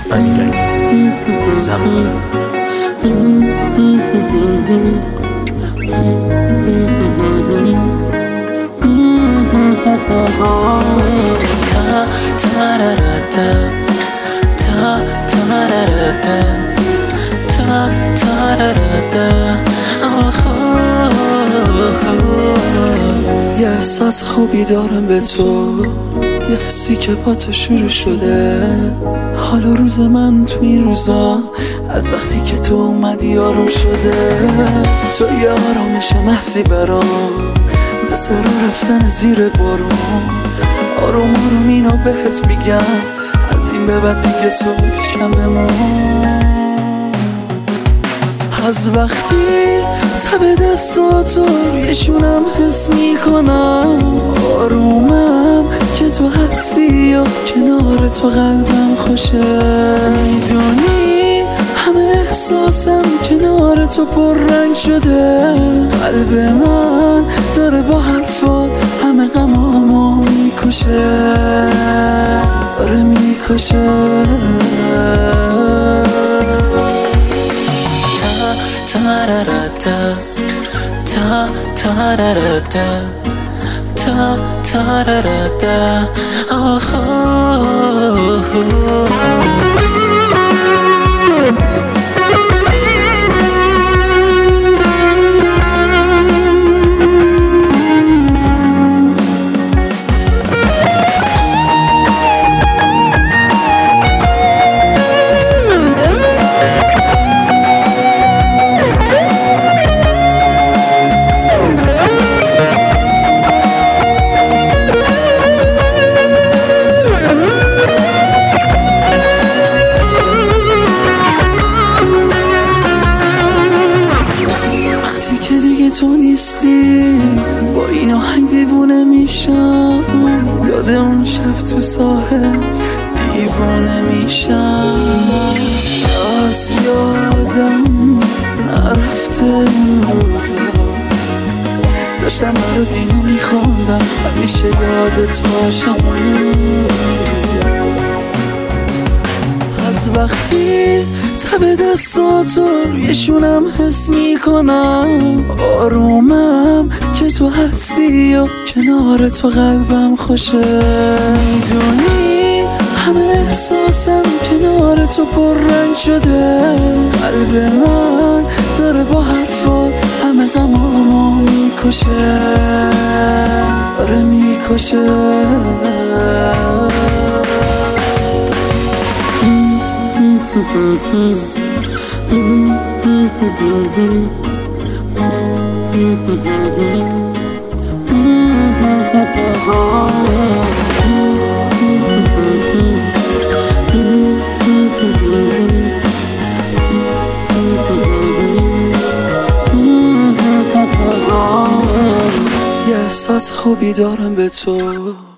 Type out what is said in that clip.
امیرعلی زمان. یه احساس خوبی دارم به تو، یه حسی که با تو شروع شده. حال و روز من تو این روزا از وقتی که تو اومدی آروم شده. تو یه آرامش محضی برام، مثل رو رفتن زیر بارون. آروم آروم اینو بهت میگم، از این به بعد دیگه تو پیشم بمون. از وقتی تب دستاتو رویشونم حس میکنم، آرومم که تو هستی و کنار تو قلبم خوشه. میدونی همه احساسم کنار تو پررنگ شده. قلب من داره با حرفات همه غمامو میکشه، داره میکشه. تو نیستی با این آهنگ دیوونه میشم، یاد اون شب تو ساحل دیوونه میشم. از یادم نرفته اون روزا، داشتم برا دینو میخوندم همیشه یادت باشم. از وقتی تب دستاتو رویشونم حس میکنم، آرومم که تو هستی و کنار تو قلبم خوشه. میدونی همه احساسم کنار تو پررنگ شده. قلب من داره با حرفات همه غمامو میکشه، داره میکشه. یه احساس خوبی دارم به تو.